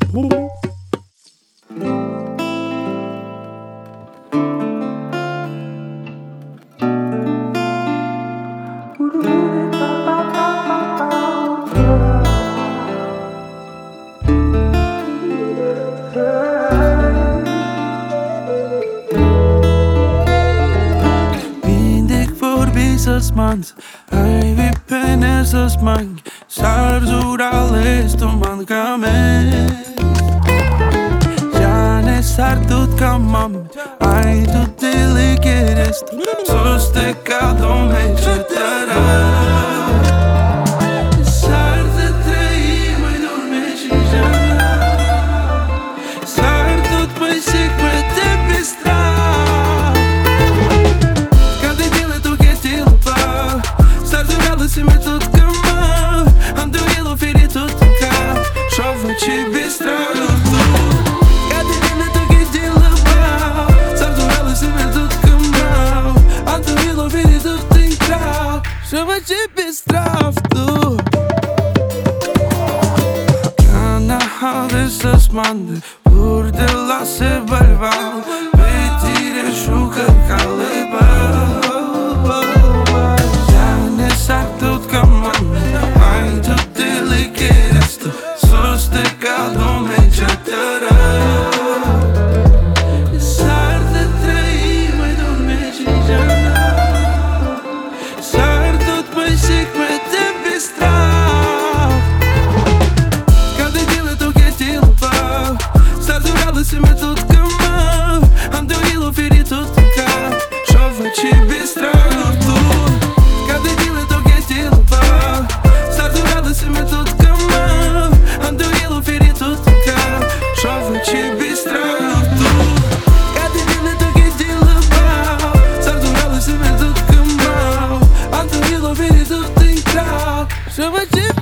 Mans, ai vipenes smagi, sarzurales tu man kā mēs. Ja ne sartut kā mami, ai tu dili quieres, sos tecado me chetará. Sartă trăim, mai dorme și jana, sartut mai sic pe te pistra. Se me tot cama, ando ilo feri tot ca, chova ci bistrago tu. Cadê dentro do que te leva? Sabe ela se me tot cama, ando ilo feri tot ca, chova ci bistrago tu. Kana havesas mande, por de la se balval, petire shuka kaleba. Sartut kā mami, ai tu dili quieres, tu sos tecado me chetará. Sartă trăim, mai dorme și jana, sartut mai sic me te bistrav. Cadê dile tu que te leva? Sarturala se me tot cama, ando ilo feri tot ca, chova ci bistrago tu. Cadê dile tu que te leva? Sarturala se me tot cama, ando ilo feri tot ca, chova ci bistrago tu. Cadê dile tu que te leva? Sarturala se me tot cama, ando ilo feri tot ca, chova ci